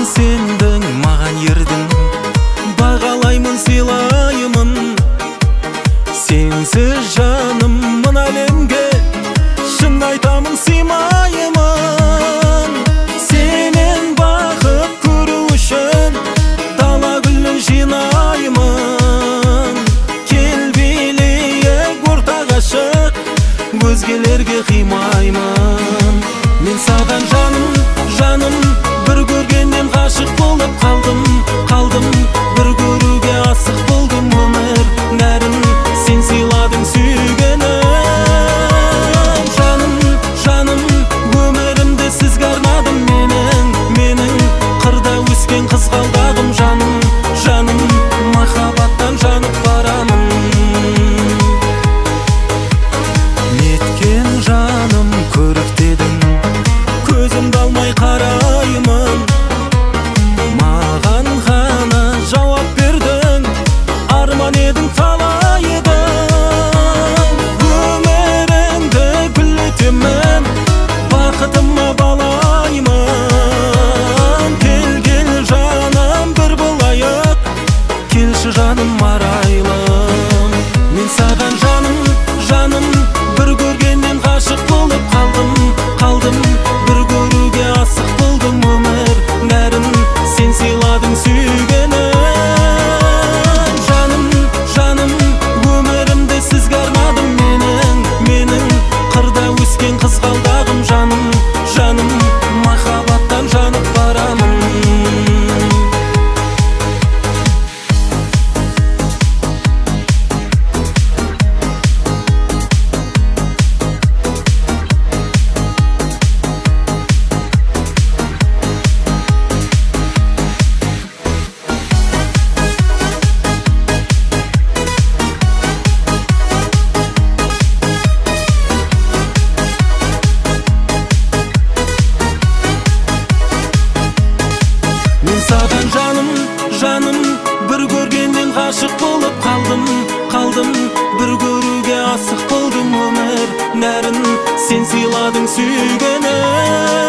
сендің маған ердің, бағалаймын сыйлаймын. Сенсіз жаным мына әлемге шын айтамын сыймаймын. Сенен бақыт көру үшін дала гүлін жинаймын. Кел билейік ортаға шық, өзгелерге қимаймын. Мен саған жаным, жаным, бір көргеннен ғашық болып қалдым. Бір көруге асық болдым өмір нәрін, сен сыйладың сүйгенім. Жаным, жаным, өмірімді сізге арнадым менің қырда өскен қызғалдағым. Жаным, жаным, махаббаттан жанып барамын. Неткен жаным көріктедің, көзімді алмай қараймын. Маған ғана жауап бердің, арман едің талайдың. Өміріңді гүлдетемін, бақытыма балаймын. Кел жаным бір болайық, келші жаным арайлым. Мен саған жаным, жаным, бір көргеннен ғашық болып қалдым. Бір көруге асық болдым өмір нәрін, сен сыйладың сүйгенім. Жаным, жаным, өмірімді сізге арнадым менің қырда өскен қызғалдағым. Жаным, жаным, махаббаттан жанып барамын. Мен саған жаным, жаным, бір көргеннен ғашық болып қалдым. Бір көруге асық болдым өмір нәрін, сен сыйладың сүйгенім.